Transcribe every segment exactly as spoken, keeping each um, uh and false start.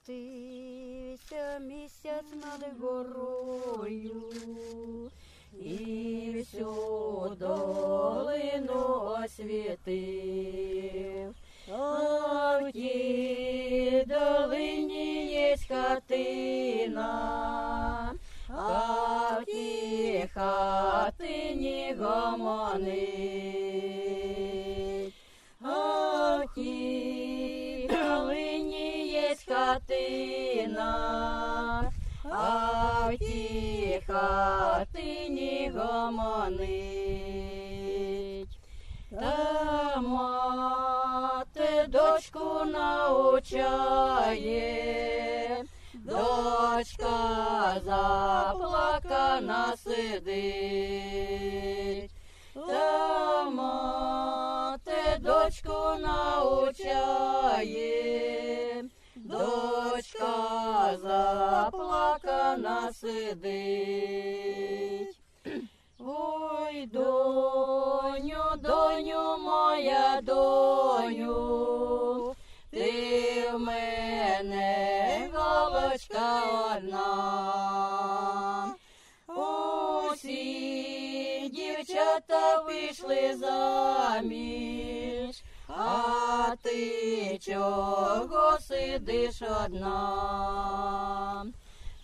Скотився місяць над горою, і всю долину освітив. А в тій долині є хатина, а в тій хатині гомонить. А в тій долині є хатина, а в тій хатині гомонить. Та мати дочку научає, дочка заплакана сидить. Та мати дочку научає, дочка заплакана сидить. Ой, доню, доню, моя доню, ти в мене голочка одна. Усі дівчата вийшли заміж, а ти чого сидиш одна?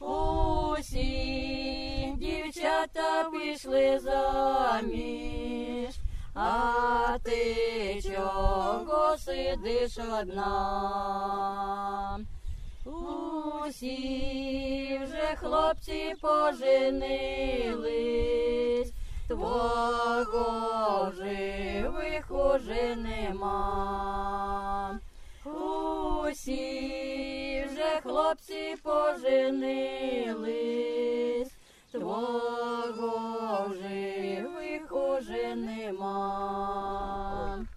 Усі дівчата пішли заміж, а ти чого сидиш одна? Усі вже хлопці поженились, твого живих уже нема. Усі вже хлопці поженились, твого живих уже нема.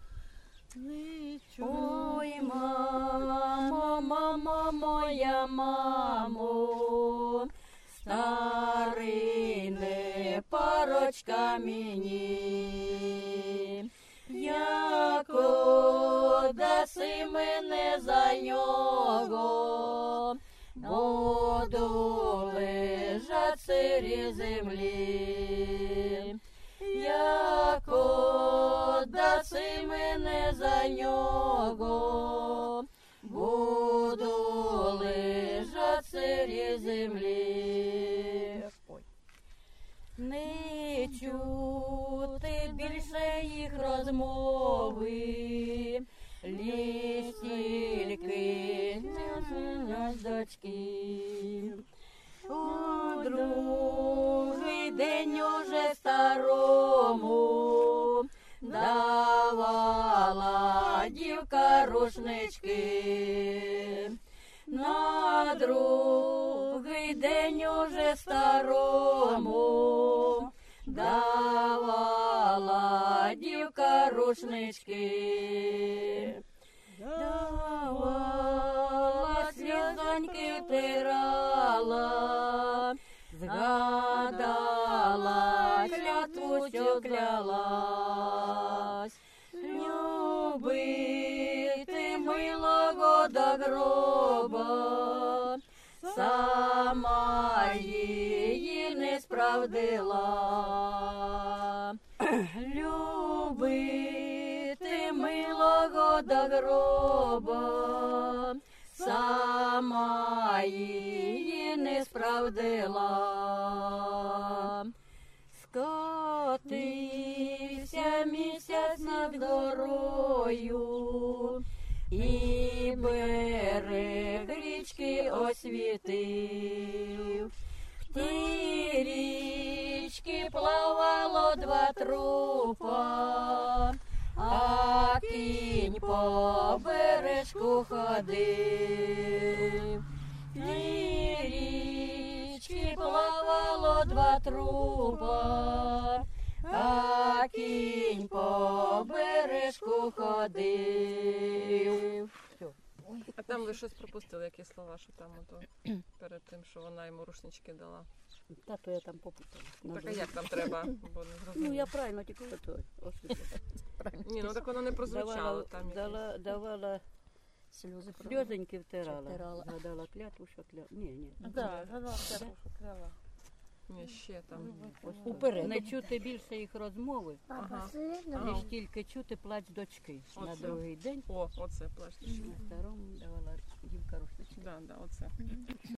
Ой, мамо, мамо, моя мамо, старий не парочка мені. Яко даси мене за нього, буду лежать сирі землі. Яко даси мене за нього, буду лежать сирі землі. Не чути більше їх розмови, лиш тільки не з дочки. У другий день уже старому давала дівка рушнички. На другий день уже старому давала дівка рушнички. Давала, сльозоньки втирала, згадала, клятву що клялась. Любити милого до гроба, сама її не справдила. Любити милого до гроба, сама її не справдила. Скотився місяць над горою, і берег річки освітив. В тій річці плавало два трупа, а кінь по бережку ходив. В тій річці плавало два трупа, а кінь по бережку ходив. А там ви щось пропустили, які слова, що там ото перед тим, що вона йому рушнички дала? Та то я там попутала. Так а як там треба? Бо не зрозуміло. Ну я правильно тільки ото. Ні, ну так воно не прозвучало Давала, там. дала, давала Сльози сльозоньки втирала. Втирала. Згадала клятву, що клятву. Ні, ні. Так, згадала, крила. Ні, ще там. Ось Уперед. не чути більше їх розмови, Ага. Ага. лиш тільки чути плач дочки. На Оце. другий день О, оце плачте. на старому давала дівка рушнички. Да, да, оце.